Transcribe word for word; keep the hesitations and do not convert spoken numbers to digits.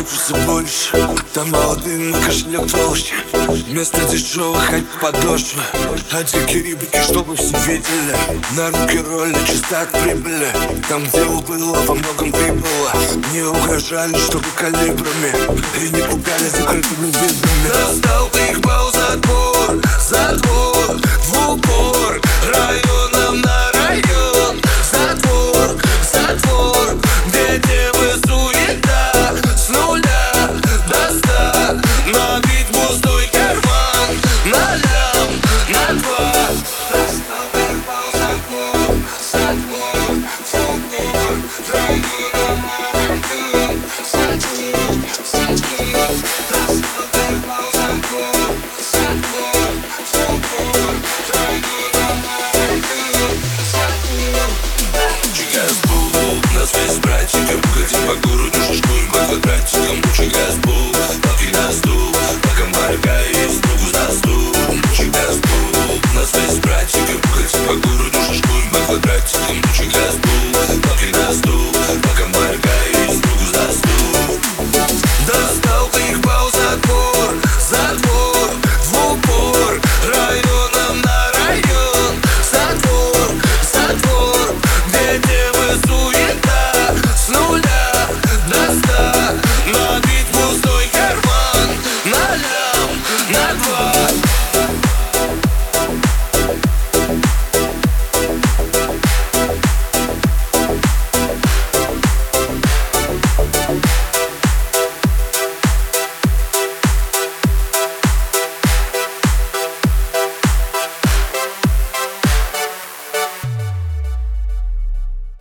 хочется больше. Там молодым на кошелек толще. Вместо дешевых хайп подошвы. А дикие рыбки, чтобы все видели. На руки роли, чисто от прибыли. Там, где было, во многом прибыло. Не угрожали, чтобы калибрами. И не пугали закрытыми видами. Достал ты их паузу.